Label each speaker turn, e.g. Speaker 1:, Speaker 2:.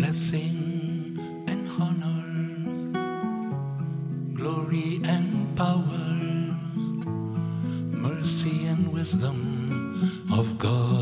Speaker 1: blessing and honor, glory and power, mercy and wisdom of God.